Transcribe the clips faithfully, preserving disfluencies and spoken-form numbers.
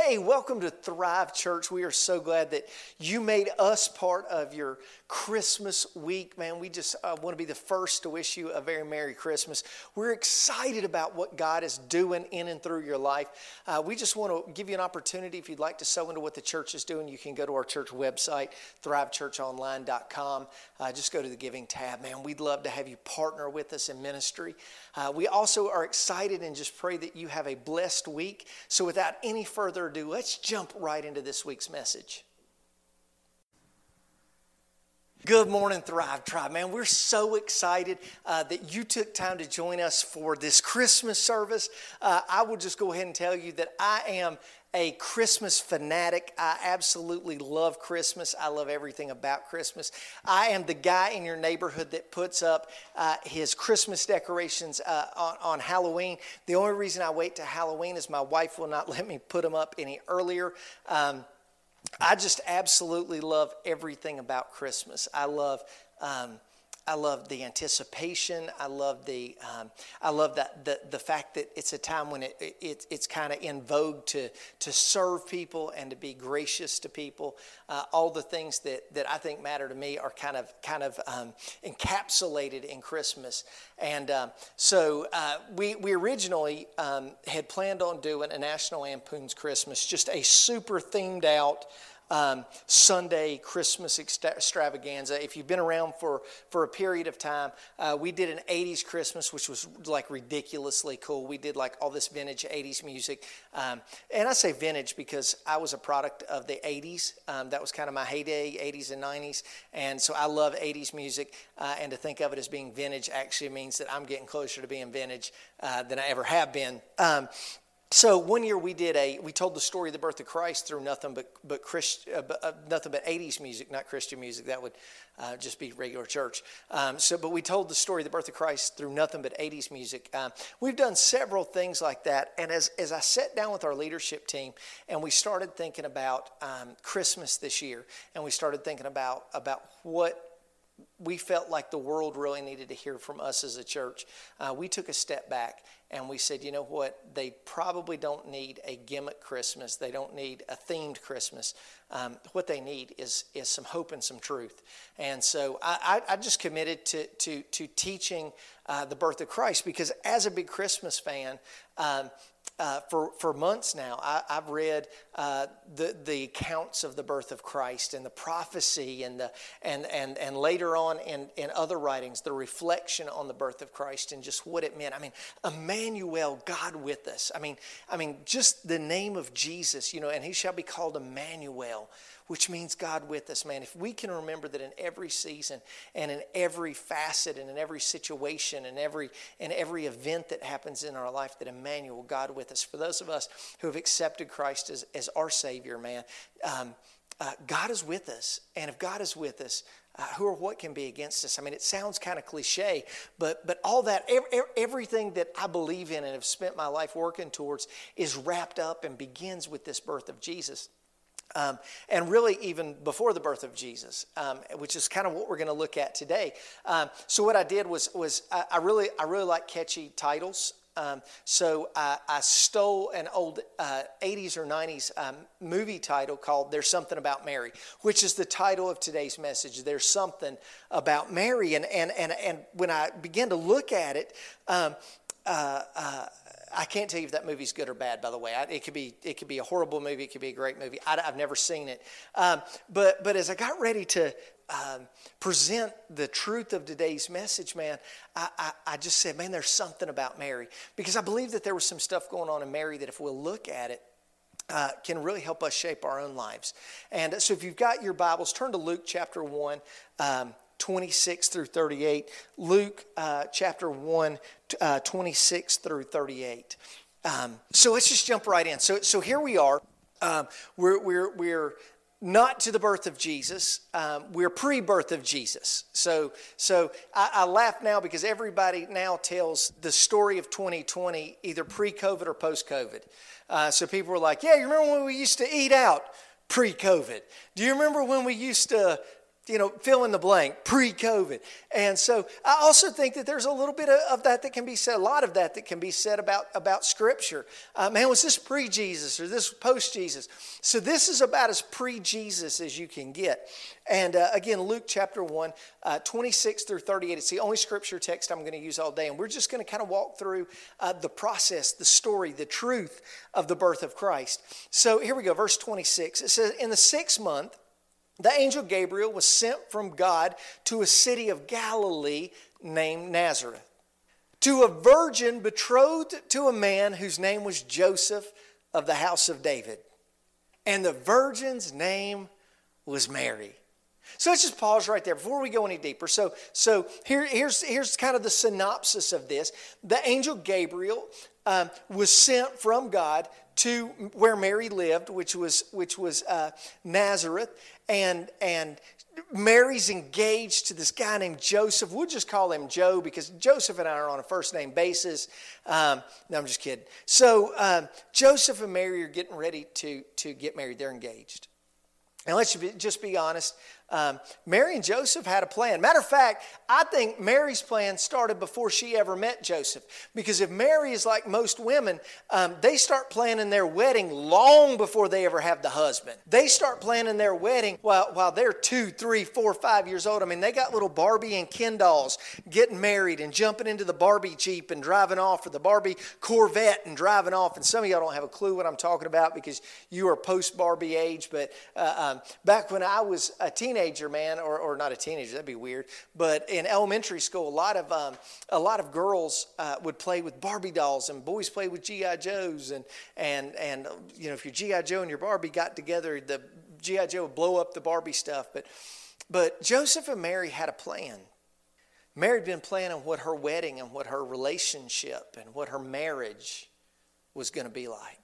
Hey, welcome to Thrive Church. We are so glad that you made us part of your Christmas week. Man, we just uh, want to be the first to wish you a very Merry Christmas. We're excited about what God is doing in and through your life. Uh, we just want to give you an opportunity. If you'd like to sow into what the church is doing, you can go to our church website, thrive church online dot com. Uh, just go to the giving tab. Man, we'd love to have you partner with us in ministry. Uh, we also are excited and just pray that you have a blessed week. So without any further ado, let's jump right into this week's message. Good morning, Thrive Tribe. Man, we're so excited uh, that you took time to join us for this Christmas service. Uh, I will just go ahead and tell you that I am a Christmas fanatic. I absolutely love Christmas. I love everything about Christmas. I am the guy in your neighborhood that puts up uh, his Christmas decorations uh, on, on Halloween. The only reason I wait to Halloween is my wife will not let me put them up any earlier. Um, I just absolutely love everything about Christmas. I love, um, I love the anticipation. I love the, um, I love that the the fact that it's a time when it, it it's kind of in vogue to to serve people and to be gracious to people. Uh, all the things that that I think matter to me are kind of kind of um, encapsulated in Christmas. And um, so uh, we we originally um, had planned on doing a National Lampoon's Christmas, just a super themed out Um, Sunday Christmas extravaganza. If you've been around for, for a period of time, uh, we did an eighties Christmas, which was like ridiculously cool. We did like all this vintage eighties music. Um, and I say vintage because I was a product of the eighties. Um, that was kind of my heyday, eighties and nineties. And so I love eighties music. Uh, and to think of it as being vintage actually means that I'm getting closer to being vintage uh, than I ever have been. Um, So one year we did a we told the story of the birth of Christ through nothing but but Christ, uh, uh, nothing but eighties music, not Christian music. That would uh, just be regular church. Um, so, but we told the story of the birth of Christ through nothing but eighties music. Um, we've done several things like that. And as as I sat down with our leadership team and we started thinking about um, Christmas this year, and we started thinking about about what we felt like the world really needed to hear from us as a church, uh, we took a step back and we said, you know what, they probably don't need a gimmick Christmas. They don't need a themed Christmas. Um, what they need is is some hope and some truth. And so I, I, I just committed to to, to teaching uh, the birth of Christ, because as a big Christmas fan, um, Uh, for, for months now, I, I've read uh, the the accounts of the birth of Christ and the prophecy and the and and and later on in, in other writings, the reflection on the birth of Christ and just what it meant. I mean, Emmanuel, God with us. I mean, I mean, just the name of Jesus, you know, and he shall be called Emmanuel, which means God with us, man. If we can remember that in every season and in every facet and in every situation and every in every event that happens in our life, that Emmanuel, God with us. For those of us who have accepted Christ as, as our Savior, man, um, uh, God is with us. And if God is with us, uh, who or what can be against us? I mean, it sounds kind of cliche, but but all that, every, everything that I believe in and have spent my life working towards is wrapped up and begins with this birth of Jesus. Um, and really even before the birth of Jesus, um, which is kind of what we're going to look at today. Um, so what I did was was I, I really I really like catchy titles. Um, so I, I stole an old uh, eighties or nineties um, movie title called "There's Something About Mary," which is the title of today's message. There's something about Mary, and and and and when I began to look at it. Um, uh, uh, I can't tell you if that movie's good or bad, by the way. I, it could be it could be a horrible movie. It could be a great movie. I, I've never seen it. Um, but but as I got ready to um, present the truth of today's message, man, I, I, I just said, man, there's something about Mary. Because I believe that there was some stuff going on in Mary that if we'll look at it, uh, can really help us shape our own lives. And so if you've got your Bibles, turn to Luke chapter one, um, twenty-six through thirty-eight. Luke uh, chapter one, uh, twenty-six through thirty-eight. Um, so let's just jump right in. So so here we are. Um, we're we're we're not to the birth of Jesus. Um, we're pre-birth of Jesus. So so I, I laugh now because everybody now tells the story of twenty twenty either pre-COVID or post-COVID. Uh, so people were like, yeah, you remember when we used to eat out pre-COVID? Do you remember when we used to you know, fill in the blank, pre-COVID. And so I also think that there's a little bit of, of that that can be said, a lot of that that can be said about, about Scripture. Uh, man, was this pre-Jesus or this post-Jesus? So this is about as pre-Jesus as you can get. And uh, again, Luke chapter one, uh, twenty-six through thirty-eight, it's the only Scripture text I'm going to use all day. And we're just going to kind of walk through uh, the process, the story, the truth of the birth of Christ. So here we go, verse twenty-six. It says, in the sixth month, the angel Gabriel was sent from God to a city of Galilee named Nazareth, to a virgin betrothed to a man whose name was Joseph of the house of David. And the virgin's name was Mary. So let's just pause right there before we go any deeper. So, so here, here's, here's kind of the synopsis of this. The angel Gabriel um, was sent from God to where Mary lived, which was which was uh, Nazareth, and and Mary's engaged to this guy named Joseph. We'll just call him Joe because Joseph and I are on a first name basis. Um, no, I'm just kidding. So um, Joseph and Mary are getting ready to to get married. They're engaged. And let's just be honest, um, Mary and Joseph had a plan. Matter of fact, I think Mary's plan started before she ever met Joseph. Because if Mary is like most women, um, they start planning their wedding long before they ever have the husband. They start planning their wedding while, while they're two, three, four, five years old. I mean, they got little Barbie and Ken dolls getting married and jumping into the Barbie Jeep and driving off, or the Barbie Corvette and driving off. And some of y'all don't have a clue what I'm talking about because you are post-Barbie age. But uh, um, back when I was a teenager, Teenager man, or, or not a teenager, that'd be weird. But in elementary school, a lot of um, a lot of girls uh, would play with Barbie dolls, and boys played with G I Joes. And and and you know, if your G I Joe and your Barbie got together, the G I Joe would blow up the Barbie stuff. But but Joseph and Mary had a plan. Mary had been planning what her wedding and what her relationship and what her marriage was going to be like.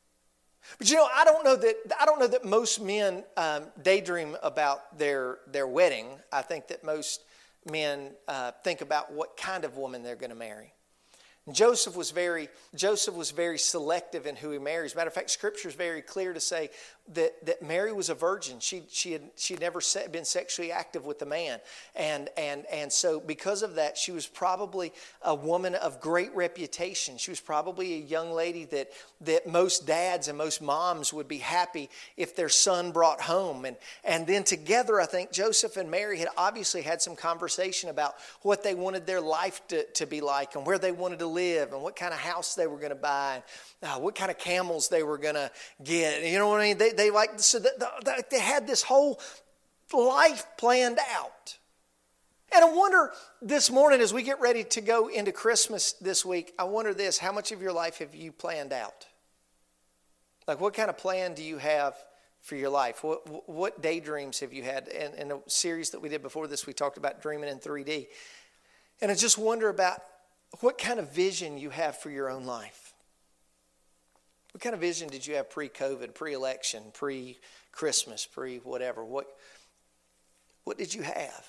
But you know, I don't know that I don't know that most men um, daydream about their their wedding. I think that most men uh, think about what kind of woman they're going to marry. Joseph was very Joseph was very selective in who he marries. Matter of fact, Scripture is very clear to say that, that Mary was a virgin. She she had she had never been sexually active with a man, and and and so because of that, she was probably a woman of great reputation. She was probably a young lady that that most dads and most moms would be happy if their son brought home. And and then together, I think Joseph and Mary had obviously had some conversation about what they wanted their life to, to be like and where they wanted to live and what kind of house they were going to buy, and uh, what kind of camels they were going to get. You know what I mean? They they like so that they had this whole life planned out. And I wonder this morning as we get ready to go into Christmas this week, I wonder this: how much of your life have you planned out? Like, what kind of plan do you have for your life? What what daydreams have you had? And in a series that we did before this, we talked about dreaming in three D. And I just wonder about what kind of vision you have for your own life. What kind of vision did you have pre-COVID, pre-election, pre-Christmas, pre-whatever? What, what did you have?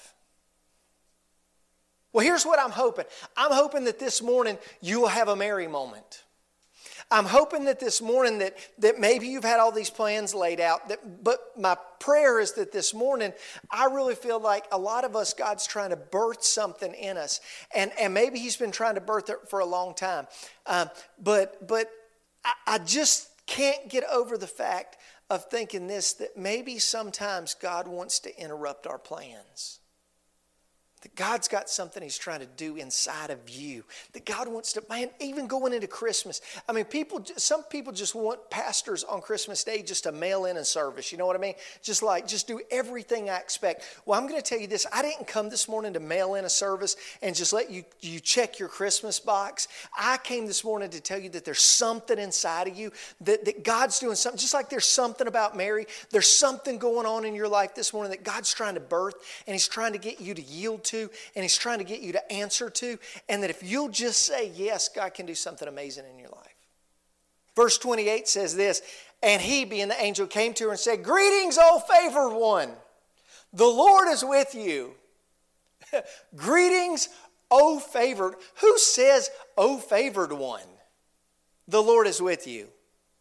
Well, here's what I'm hoping. I'm hoping that this morning you will have a Mary moment. I'm hoping that this morning that, that maybe you've had all these plans laid out. That, but my prayer is that this morning, I really feel like a lot of us, God's trying to birth something in us. And, and maybe He's been trying to birth it for a long time. Um, but but I, I just can't get over the fact of thinking this, that maybe sometimes God wants to interrupt our plans. That God's got something He's trying to do inside of you. That God wants to, man, even going into Christmas. I mean, people, some people just want pastors on Christmas Day just to mail in a service. You know what I mean? Just like, just do everything I expect. Well, I'm going to tell you this. I didn't come this morning to mail in a service and just let you, you check your Christmas box. I came this morning to tell you that there's something inside of you, that, that God's doing something. Just like there's something about Mary, there's something going on in your life this morning that God's trying to birth, and He's trying to get you to yield to, and He's trying to get you to answer to, and that if you'll just say yes, God can do something amazing in your life. Verse twenty-eight says this: and He, being the angel, came to her and said, "Greetings, O favored one, the Lord is with you." Greetings, O favored. Who says, "O favored one"? The Lord is with you.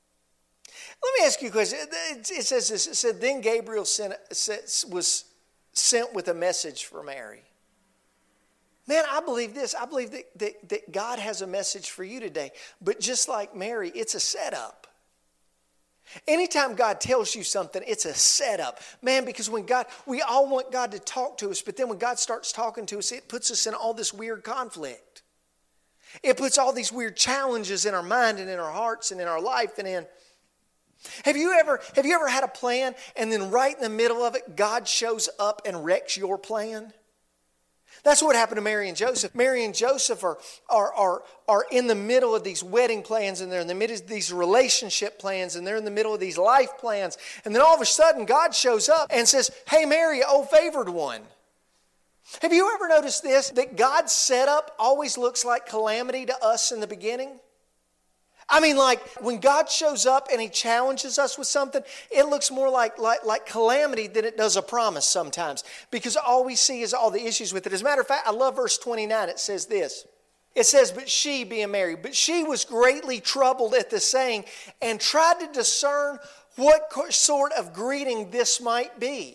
Let me ask you a question. It says this. It said, then Gabriel sent, was sent with a message for Mary. Man, I believe this. I believe that, that, that God has a message for you today. But just like Mary, it's a setup. Anytime God tells you something, it's a setup. Man, because when God, we all want God to talk to us, but then when God starts talking to us, it puts us in all this weird conflict. It puts all these weird challenges in our mind and in our hearts and in our life and in... Have you ever, have you ever had a plan and then right in the middle of it, God shows up and wrecks your plan? That's what happened to Mary and Joseph. Mary and Joseph are, are, are, are in the middle of these wedding plans, and they're in the middle of these relationship plans, and they're in the middle of these life plans. And then all of a sudden, God shows up and says, hey, Mary, oh, favored one. Have you ever noticed this? That God's setup always looks like calamity to us in the beginning? I mean, like, when God shows up and He challenges us with something, it looks more like, like, like calamity than it does a promise sometimes. Because all we see is all the issues with it. As a matter of fact, I love verse twenty-nine. It says this. It says, but she, being Mary, but she was greatly troubled at the saying and tried to discern what sort of greeting this might be.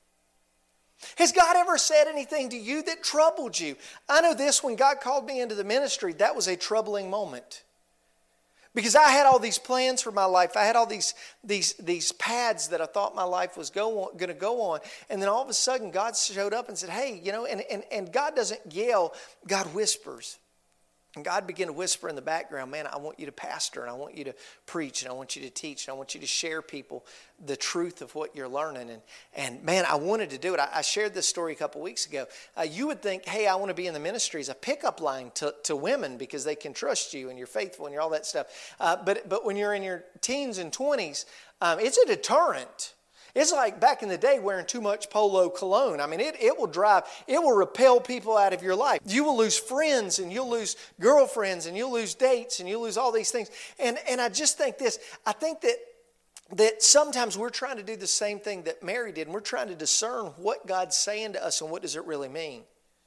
Has God ever said anything to you that troubled you? I know this, when God called me into the ministry, that was a troubling moment. Because I had all these plans for my life. I had all these, these, these paths that I thought my life was go going to go on. And then all of a sudden, God showed up and said, hey, you know, and, and, and God doesn't yell, God whispers. And God began to whisper in the background, man, I want you to pastor, and I want you to preach, and I want you to teach, and I want you to share people the truth of what you're learning. And, and man, I wanted to do it. I, I shared this story a couple weeks ago. Uh, you would think, hey, I want to be in the ministry as a pickup line to, to women because they can trust you and you're faithful and you're all that stuff. Uh, but, but when you're in your teens and twenties, um, it's a deterrent. It's like back in the day wearing too much Polo cologne. I mean, it, it will drive, it will repel people out of your life. You will lose friends, and you'll lose girlfriends, and you'll lose dates, and you'll lose all these things. And, and I just think this, I think that, that sometimes we're trying to do the same thing that Mary did, and we're trying to discern what God's saying to us and what does it really mean.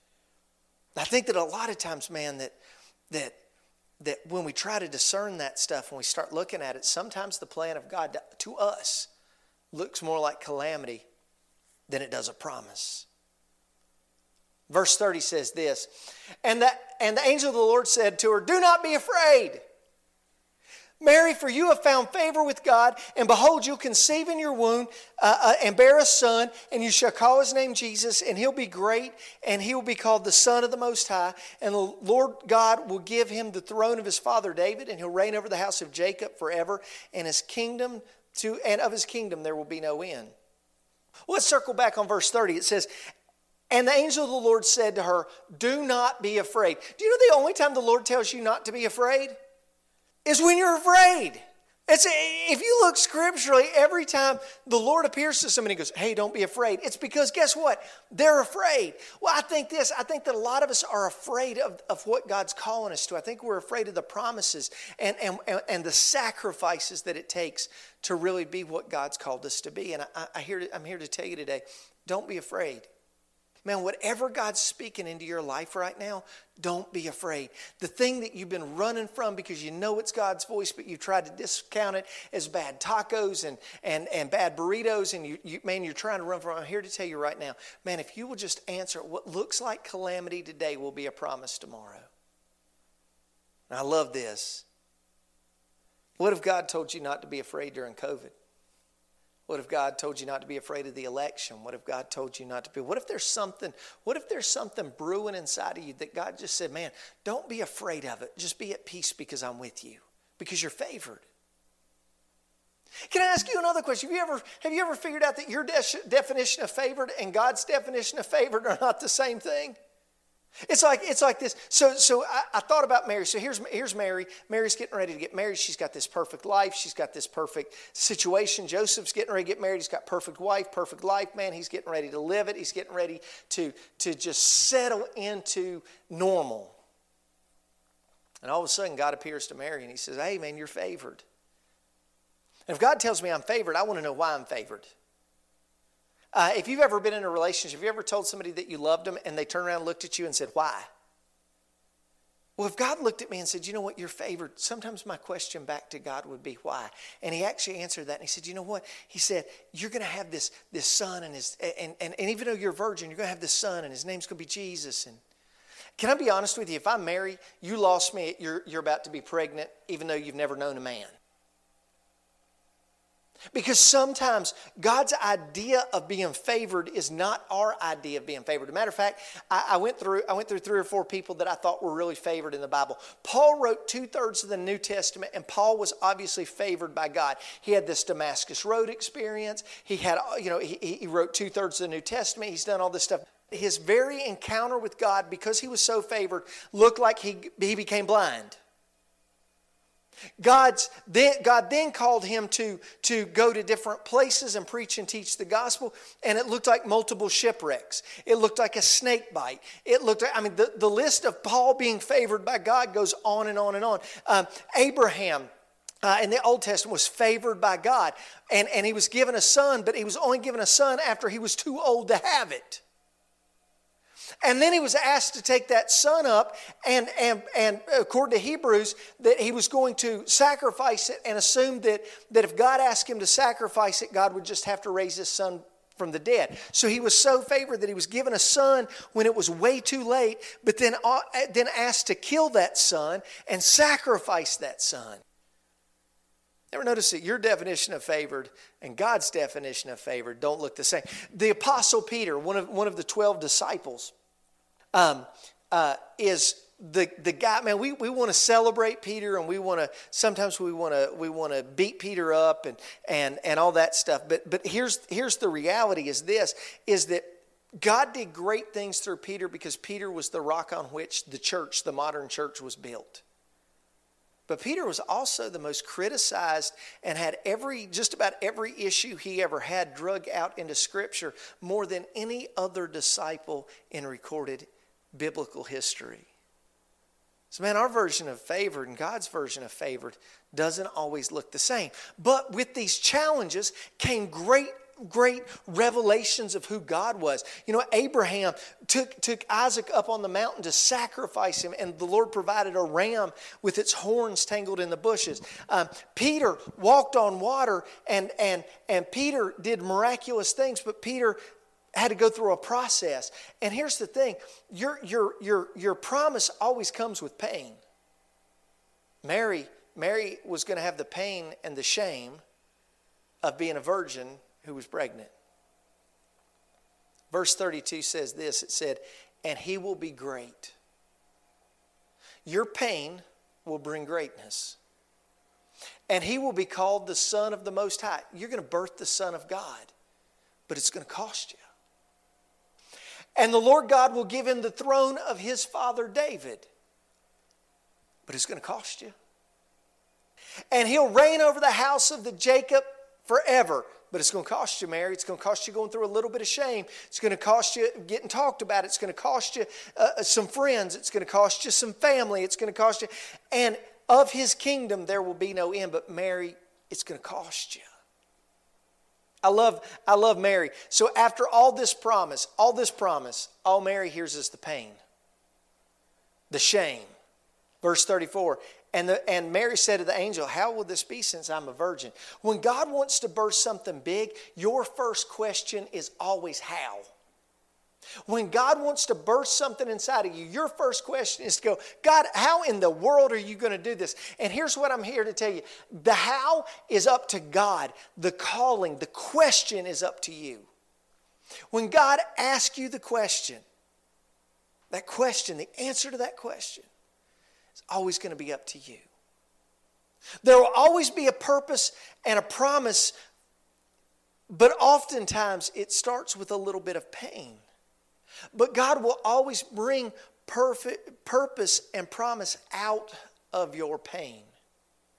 I think that a lot of times, man, that, that, that when we try to discern that stuff and we start looking at it, sometimes the plan of God to, to us looks more like calamity than it does a promise. Verse thirty says this, and the, and the angel of the Lord said to her, do not be afraid, Mary, for you have found favor with God, and behold, you'll conceive in your womb uh, uh, and bear a son, and you shall call his name Jesus, and he'll be great, and he will be called the Son of the Most High, and the Lord God will give him the throne of his father David, and he'll reign over the house of Jacob forever, and his kingdom To, and of his kingdom there will be no end. Well, let's circle back on verse thirty. It says, and the angel of the Lord said to her, do not be afraid. Do you know the only time the Lord tells you not to be afraid is when you're afraid? It's, if you look scripturally, every time the Lord appears to somebody and goes, hey, don't be afraid, it's because guess what? They're afraid. Well, I think this, I think that a lot of us are afraid of, of what God's calling us to. I think we're afraid of the promises and, and, and the sacrifices that it takes to really be what God's called us to be. And I, I hear, I'm here to tell you today, don't be afraid. Man, whatever God's speaking into your life right now, don't be afraid. The thing that you've been running from because you know it's God's voice, but you tried to discount it as bad tacos and, and, and bad burritos, and you, you, man, you're trying to run from it. I'm here to tell you right now, man, if you will just answer, what looks like calamity today will be a promise tomorrow. And I love this. What if God told you not to be afraid during COVID? What if God told you not to be afraid of the election? What if God told you not to be? What if there's something, what if there's something brewing inside of you that God just said, man, don't be afraid of it. Just be at peace because I'm with you, because you're favored. Can I ask you another question? Have you ever, have you ever figured out that your de- definition of favored and God's definition of favored are not the same thing? It's like it's like this. So so I, I thought about Mary. So here's here's Mary. Mary's getting ready to get married. She's got this perfect life. She's got this perfect situation. Joseph's getting ready to get married. He's got perfect wife, perfect life, man. He's getting ready to live it. He's getting ready to, to just settle into normal. And all of a sudden, God appears to Mary and he says, hey, man, you're favored. And if God tells me I'm favored, I want to know why I'm favored. Uh, if you've ever been in a relationship, have you ever told somebody that you loved them and they turned around and looked at you and said, why? Well, if God looked at me and said, you know what, you're favored, sometimes my question back to God would be, why? And he actually answered that. And he said, you know what? He said, you're going to have this, this son, and, his, and, and, and even though you're a virgin, you're going to have this son, and his name's going to be Jesus. And can I be honest with you? If I'm married, you lost me, you're, you're about to be pregnant, even though you've never known a man. Because sometimes God's idea of being favored is not our idea of being favored. As a matter of fact, I, I went through I went through three or four people that I thought were really favored in the Bible. Paul wrote two-thirds of the New Testament, and Paul was obviously favored by God. He had this Damascus Road experience. He had, you know, he, he wrote two-thirds of the New Testament. He's done all this stuff. His very encounter with God, because he was so favored, looked like he, he became blind. God's then, God then called him to, to go to different places and preach and teach the gospel, and it looked like multiple shipwrecks. It looked like a snake bite. It looked like, I mean, the, the list of Paul being favored by God goes on and on and on. Um, Abraham uh, in the Old Testament was favored by God, and, and he was given a son, but he was only given a son after he was too old to have it. And then he was asked to take that son up, and, and, and according to Hebrews, that he was going to sacrifice it, and assumed that, that if God asked him to sacrifice it, God would just have to raise his son from the dead. So he was so favored that he was given a son when it was way too late, but then, uh, then asked to kill that son and sacrifice that son. Ever notice that your definition of favored and God's definition of favored don't look the same? The Apostle Peter, one of, one of the twelve disciples, Um, uh, is the the guy, man, we, we want to celebrate Peter, and we want to, sometimes we want to we want to beat Peter up and and and all that stuff. But but here's here's the reality is this, is that God did great things through Peter because Peter was the rock on which the church, the modern church, was built. But Peter was also the most criticized and had every, just about every issue he ever had drug out into Scripture more than any other disciple in recorded biblical history. So man, our version of favored and God's version of favored doesn't always look the same. But with these challenges came great great revelations of who God was. You know, Abraham took, took Isaac up on the mountain to sacrifice him, and the Lord provided a ram with its horns tangled in the bushes. Um, Peter walked on water, and, and, and Peter did miraculous things, but Peter had to go through a process. And here's the thing, your, your, your, your promise always comes with pain. Mary, Mary was going to have the pain and the shame of being a virgin who was pregnant. Verse thirty-two says this, it said, and he will be great. Your pain will bring greatness. And he will be called the Son of the Most High. You're going to birth the Son of God, but it's going to cost you. And the Lord God will give him the throne of his father David, but it's going to cost you. And he'll reign over the house of the Jacob forever. But it's going to cost you, Mary. It's going to cost you going through a little bit of shame. It's going to cost you getting talked about. It's going to cost you uh, some friends. It's going to cost you some family. It's going to cost you. And of his kingdom there will be no end. But Mary, it's going to cost you. I love, I love Mary. So after all this promise, all this promise, all Mary hears is the pain, the shame. Verse thirty-four, and, the, and Mary said to the angel, how will this be since I'm a virgin? When God wants to burst something big, your first question is always how. When God wants to burst something inside of you, your first question is to go, God, how in the world are you going to do this? And here's what I'm here to tell you. The how is up to God. The calling, the question is up to you. When God asks you the question, that question, the answer to that question, it's always going to be up to you. There will always be a purpose and a promise, but oftentimes it starts with a little bit of pain. But God will always bring perfect purpose and promise out of your pain.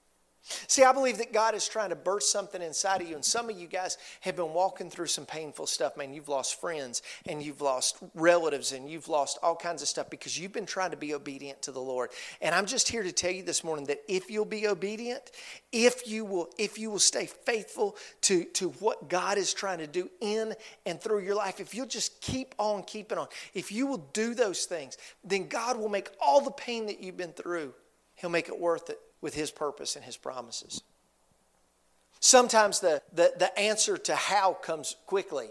See, I believe that God is trying to birth something inside of you. And some of you guys have been walking through some painful stuff. Man, you've lost friends and you've lost relatives and you've lost all kinds of stuff because you've been trying to be obedient to the Lord. And I'm just here to tell you this morning that if you'll be obedient, if you will, if you will stay faithful to, to what God is trying to do in and through your life, if you'll just keep on keeping on, if you will do those things, then God will make all the pain that you've been through, He'll make it worth it with His purpose and His promises. Sometimes the, the, the answer to how comes quickly.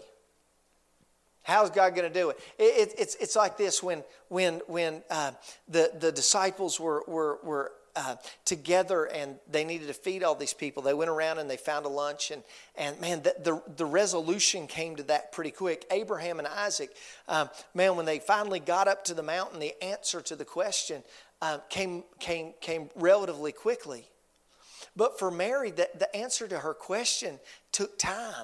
How's God going to do it? it, it it's, it's like this when, when, when uh, the, the disciples were, were, were uh, together and they needed to feed all these people. They went around and they found a lunch. And, and man, the, the, the resolution came to that pretty quick. Abraham and Isaac, um, man, when they finally got up to the mountain, the answer to the question Uh, came came came relatively quickly. But for Mary, the, the answer to her question took time.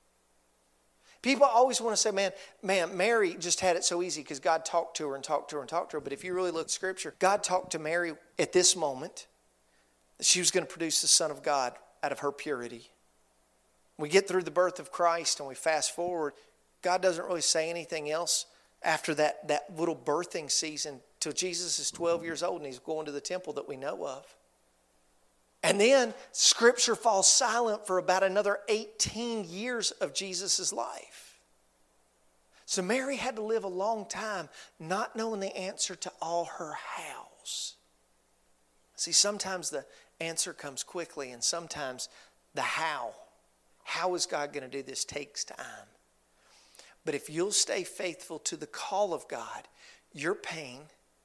People always want to say, man, man, Mary just had it so easy because God talked to her and talked to her and talked to her. But if you really look at Scripture, God talked to Mary at this moment that she was going to produce the Son of God out of her purity. We get through the birth of Christ and we fast forward. God doesn't really say anything else after that, that little birthing season till Jesus is twelve years old and he's going to the temple that we know of. And then Scripture falls silent for about another eighteen years of Jesus' life. So Mary had to live a long time not knowing the answer to all her hows. See, sometimes the answer comes quickly and sometimes the how. How is God going to do this takes time. But if you'll stay faithful to the call of God, your pain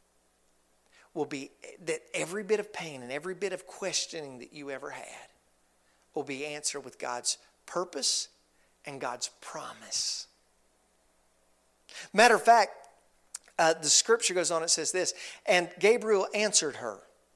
will be, that every bit of pain and every bit of questioning that you ever had will be answered with God's purpose and God's promise. Matter of fact, uh, the Scripture goes on, it says this, and Gabriel answered her,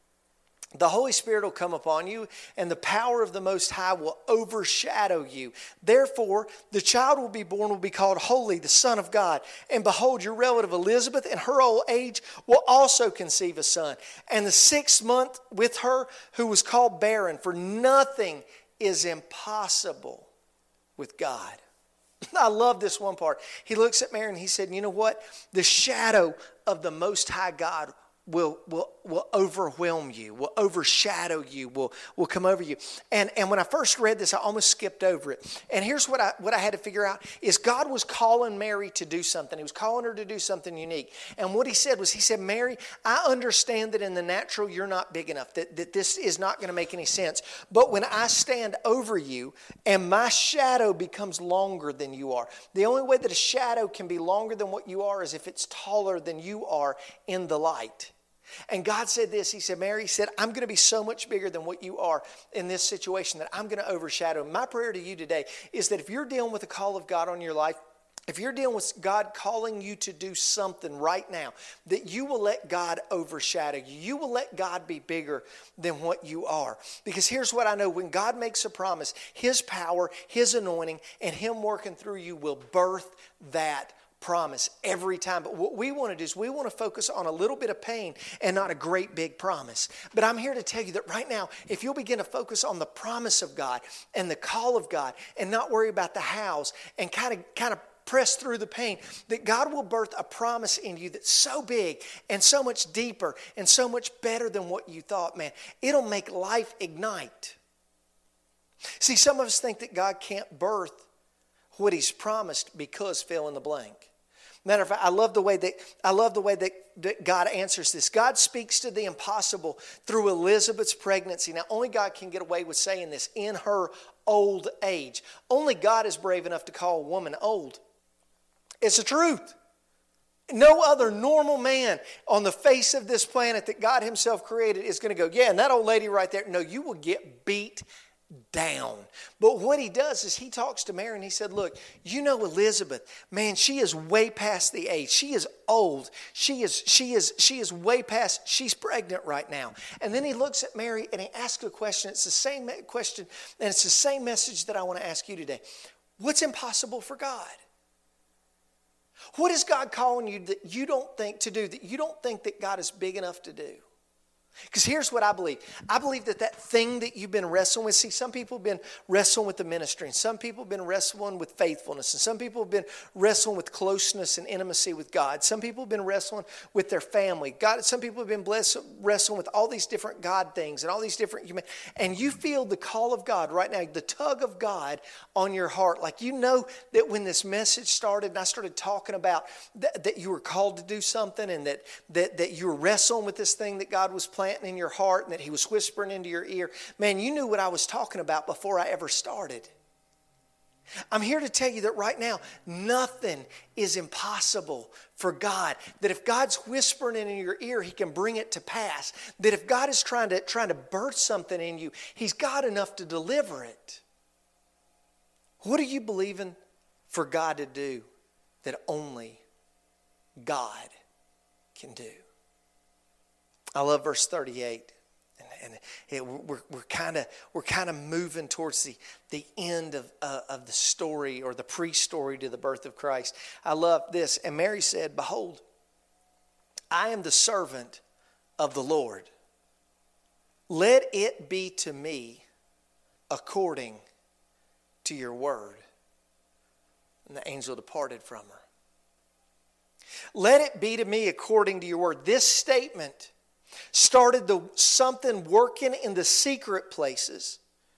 the Holy Spirit will come upon you, and the power of the Most High will overshadow you. Therefore, the child will be born will be called Holy, the Son of God. And behold, your relative Elizabeth, in her old age, will also conceive a son. And the sixth month with her, who was called barren, for nothing is impossible with God. I love this one part. He looks at Mary and he said, you know what? The shadow of the Most High God will will will overwhelm you, will overshadow you, will will come over you. And and when I first read this, I almost skipped over it. And here's what I what I had to figure out is God was calling Mary to do something. He was calling her to do something unique. And what he said was, he said, Mary, I understand that in the natural you're not big enough, that, that this is not going to make any sense. But when I stand over you and my shadow becomes longer than you are, the only way that a shadow can be longer than what you are is if it's taller than you are in the light. And God said this, he said, Mary, he said, I'm going to be so much bigger than what you are in this situation that I'm going to overshadow. My prayer to you today is that if you're dealing with the call of God on your life, if you're dealing with God calling you to do something right now, that you will let God overshadow you. You will let God be bigger than what you are. Because here's what I know. When God makes a promise, His power, His anointing, and Him working through you will birth that promise every time. But what we want to do is we want to focus on a little bit of pain and not a great big promise. But I'm here to tell you that right now, if you'll begin to focus on the promise of God and the call of God and not worry about the hows and kind of kind of press through the pain, that God will birth a promise in you that's so big and so much deeper and so much better than what you thought, man. It'll make life ignite. See, some of us think that God can't birth what He's promised because fill in the blank. Matter of fact, I love the way that I love the way that, that God answers this. God speaks to the impossible through Elizabeth's pregnancy. Now, only God can get away with saying this in her old age. Only God is brave enough to call a woman old. It's the truth. No other normal man on the face of this planet that God Himself created is going to go, yeah, and that old lady right there, no, you will get beat down. But what He does is He talks to Mary and He said, look, you know Elizabeth, man, she is way past the age. She is old. She is, she is, she is way past, she's pregnant right now. And then He looks at Mary and He asks a question. It's the same question and it's the same message that I want to ask you today. What's impossible for God? What is God calling you that you don't think to do, that you don't think that God is big enough to do? Because here's what I believe. I believe that that thing that you've been wrestling with, see, some people have been wrestling with the ministry, and some people have been wrestling with faithfulness, and some people have been wrestling with closeness and intimacy with God. Some people have been wrestling with their family. God, some people have been blessed, wrestling with all these different God things and all these different human. And you feel the call of God right now, the tug of God on your heart. Like you know that when this message started and I started talking about that, that you were called to do something and that, that, that you were wrestling with this thing that God was planting in your heart and that he was whispering into your ear. Man, you knew what I was talking about before I ever started. I'm here to tell you that right now, nothing is impossible for God. That if God's whispering in your ear, he can bring it to pass. That if God is trying to, trying to birth something in you, he's got enough to deliver it. What are you believing for God to do that only God can do? I love verse thirty-eight, and, and it, we're we're kind of we're kind of moving towards the the end of uh, of the story or the pre-story to the birth of Christ. I love this. And Mary said, "Behold, I am the servant of the Lord. Let it be to me according to your word." And the angel departed from her. Let it be to me according to your word. This statement started the something working in the secret places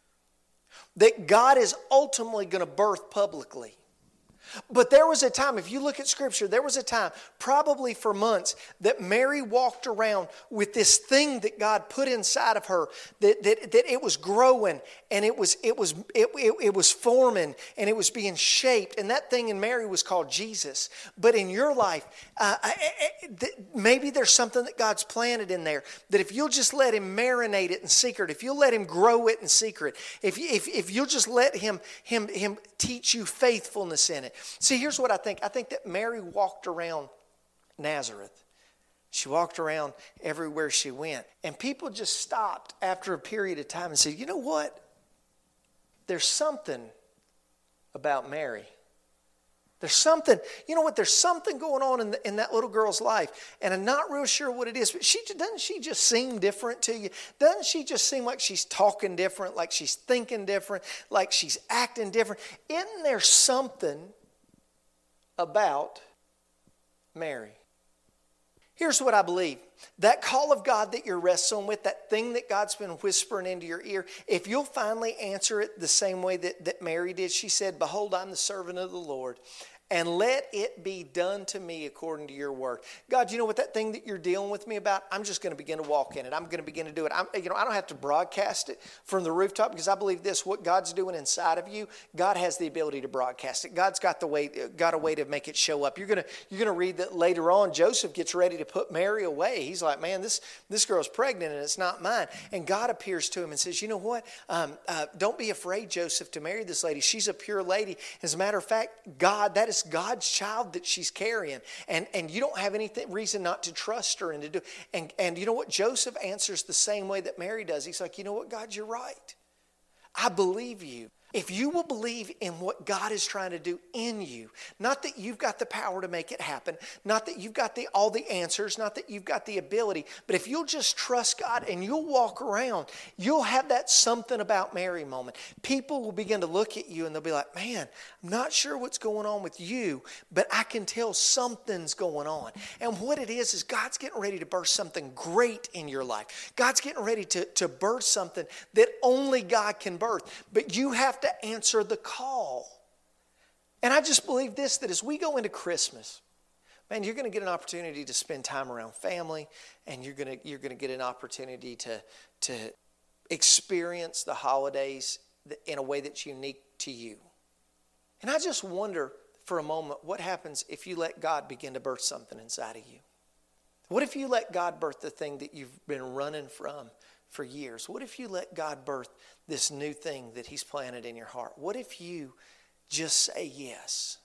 that God is ultimately going to birth publicly. But there was a time, if you look at Scripture, there was a time, probably for months, that Mary walked around with this thing that God put inside of her, that, that, that it was growing, and it was, it, was, it, it, it was forming, and it was being shaped. And that thing in Mary was called Jesus. But in your life, uh, I, I, maybe there's something that God's planted in there, that if you'll just let him marinate it in secret, if you'll let him grow it in secret, if, you, if, if you'll just let him, him, him teach you faithfulness in it. See, here's what I think. I think that Mary walked around Nazareth. She walked around everywhere she went. And people just stopped after a period of time and said, you know what? There's something about Mary. There's something, you know what? There's something going on in, the, in that little girl's life. And I'm not real sure what it is. But she doesn't she just seem different to you? Doesn't she just seem like she's talking different, like she's thinking different, like she's acting different? Isn't there something about Mary? Here's what I believe. That call of God that you're wrestling with, that thing that God's been whispering into your ear, if you'll finally answer it the same way that, that Mary did, she said, "Behold, I'm the servant of the Lord, and let it be done to me according to your word." God, you know what, that thing that you're dealing with me about, I'm just going to begin to walk in it. I'm going to begin to do it. I'm, you know, I don't have to broadcast it from the rooftop, because I believe this, what God's doing inside of you, God has the ability to broadcast it. God's got the way, got a way to make it show up. You're going to, you're going to read that later on. Joseph gets ready to put Mary away. He's like, man, this, this girl's pregnant and it's not mine. And God appears to him and says, you know what? Um, uh, don't be afraid, Joseph, to marry this lady. She's a pure lady. As a matter of fact, God, that is God's child that she's carrying, and and you don't have any reason not to trust her and to do. And and you know what? Joseph answers the same way that Mary does. He's like, you know what, God, you're right. I believe you. If you will believe in what God is trying to do in you, not that you've got the power to make it happen, not that you've got the, all the answers, not that you've got the ability, but if you'll just trust God and you'll walk around, you'll have that something about Mary moment. People will begin to look at you and they'll be like, man, I'm not sure what's going on with you, but I can tell something's going on. And what it is is God's getting ready to birth something great in your life. God's getting ready to, to birth something that only God can birth, but you have to answer the call. And I just believe this, that as we go into Christmas, man, you're going to get an opportunity to spend time around family, and you're going to you're going to get an opportunity to to experience the holidays in a way that's unique to you. And I just wonder for a moment, what happens if you let God begin to birth something inside of you? What if you let God birth the thing that you've been running from for years? What if you let God birth this new thing that he's planted in your heart? What if you just say yes?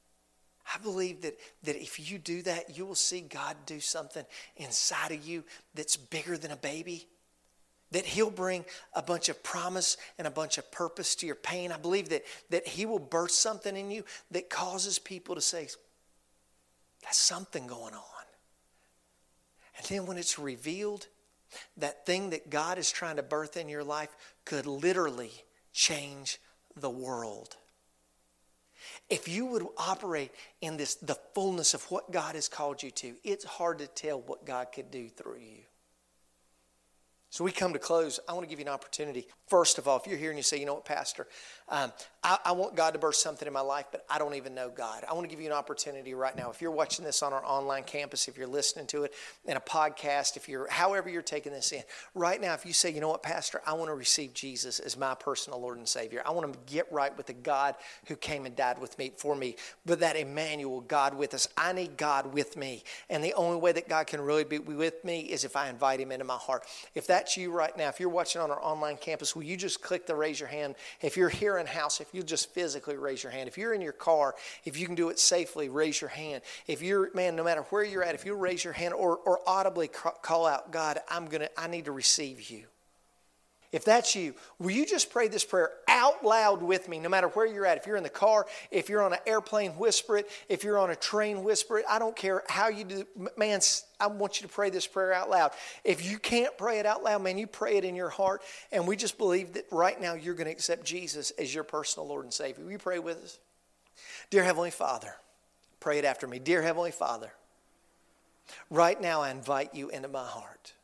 I believe that, that if you do that, you will see God do something inside of you that's bigger than a baby. That he'll bring a bunch of promise and a bunch of purpose to your pain. I believe that, that he will birth something in you that causes people to say, there's something going on. And then when it's revealed, that thing that God is trying to birth in your life could literally change the world. If you would operate in this, the fullness of what God has called you to, it's hard to tell what God could do through you. So we come to close. I want to give you an opportunity. First of all, if you're here and you say, you know what, Pastor, um, I, I want God to birth something in my life, but I don't even know God. I want to give you an opportunity right now. If you're watching this on our online campus, if you're listening to it in a podcast, if you're, however you're taking this in, right now, if you say, you know what, Pastor, I want to receive Jesus as my personal Lord and Savior. I want to get right with the God who came and died with me for me, but that Emmanuel, God with us. I need God with me. And the only way that God can really be with me is if I invite him into my heart. If that's you right now, if you're watching on our online campus, will you just click the raise your hand? If you're here in house, if you just physically raise your hand. If you're in your car, if you can do it safely, raise your hand. If you're, man, no matter where you're at, if you raise your hand or, or audibly call out, God, I'm gonna, I need to receive you. If that's you, will you just pray this prayer out loud with me, no matter where you're at? If you're in the car, if you're on an airplane, whisper it. If you're on a train, whisper it. I don't care how you do. Man, I want you to pray this prayer out loud. If you can't pray it out loud, man, you pray it in your heart. And we just believe that right now you're going to accept Jesus as your personal Lord and Savior. Will you pray with us? Dear Heavenly Father, pray it after me. Dear Heavenly Father, right now I invite you into my heart.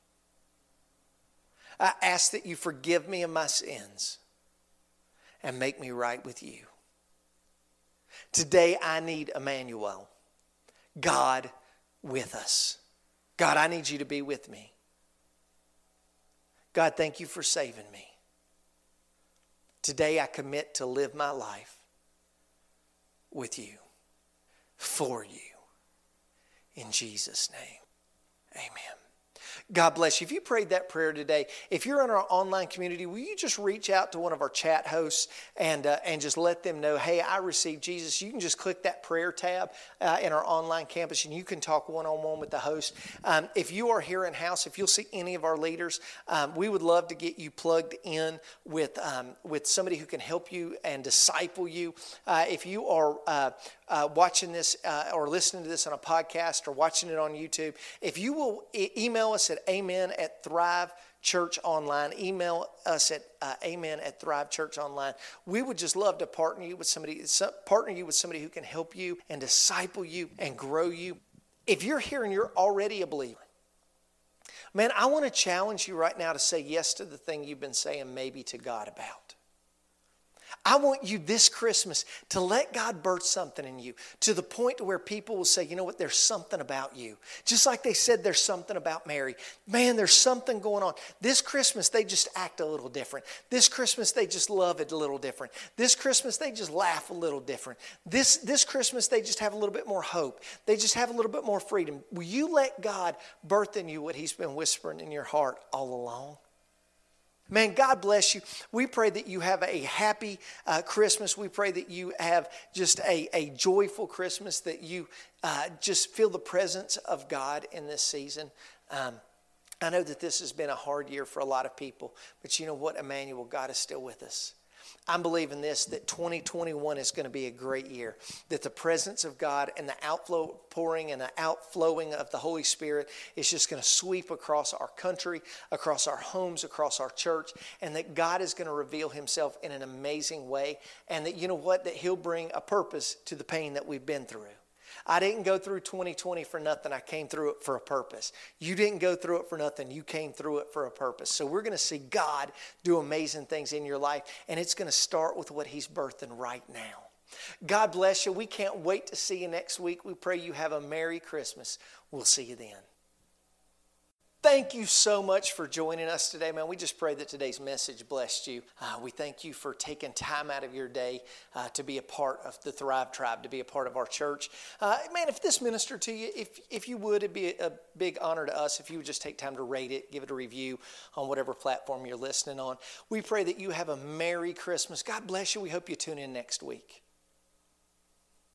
I ask that you forgive me of my sins and make me right with you. Today I need Emmanuel, God with us. God, I need you to be with me. God, thank you for saving me. Today I commit to live my life with you, for you. In Jesus' name, amen. God bless you. If you prayed that prayer today, if you're in our online community, will you just reach out to one of our chat hosts and uh, and just let them know, hey, I received Jesus. You can just click that prayer tab uh, in our online campus and you can talk one-on-one with the host. Um, if you are here in house, if you'll see any of our leaders, um, we would love to get you plugged in with, um, with somebody who can help you and disciple you. Uh, if you are uh, uh, watching this uh, or listening to this on a podcast or watching it on YouTube, if you will e- email us at amen at Thrive Church Online. Email us at uh, amen at Thrive Church Online. We would just love to partner you with somebody, partner you with somebody who can help you and disciple you and grow you. If you're here and you're already a believer, man, I want to challenge you right now to say yes to the thing you've been saying maybe to God about. I want you this Christmas to let God birth something in you to the point to where people will say, you know what, there's something about you. Just like they said there's something about Mary. Man, there's something going on. This Christmas, they just act a little different. This Christmas, they just love it a little different. This Christmas, they just laugh a little different. This, this Christmas, they just have a little bit more hope. They just have a little bit more freedom. Will you let God birth in you what he's been whispering in your heart all along? Man, God bless you. We pray that you have a happy uh, Christmas. We pray that you have just a, a joyful Christmas, that you uh, just feel the presence of God in this season. Um, I know that this has been a hard year for a lot of people, but you know what, Emmanuel, God is still with us. I'm believing this, that twenty twenty-one is going to be a great year, that the presence of God and the outflow pouring and the outflowing of the Holy Spirit is just going to sweep across our country, across our homes, across our church, and that God is going to reveal himself in an amazing way, and that, you know what, that he'll bring a purpose to the pain that we've been through. I didn't go through twenty twenty for nothing. I came through it for a purpose. You didn't go through it for nothing. You came through it for a purpose. So we're going to see God do amazing things in your life, and it's going to start with what he's birthing right now. God bless you. We can't wait to see you next week. We pray you have a Merry Christmas. We'll see you then. Thank you so much for joining us today, man. We just pray that today's message blessed you. Uh, we thank you for taking time out of your day uh, to be a part of the Thrive Tribe, to be a part of our church. Uh, man, if this ministered to you, if if you would, it'd be a big honor to us if you would just take time to rate it, give it a review on whatever platform you're listening on. We pray that you have a Merry Christmas. God bless you. We hope you tune in next week.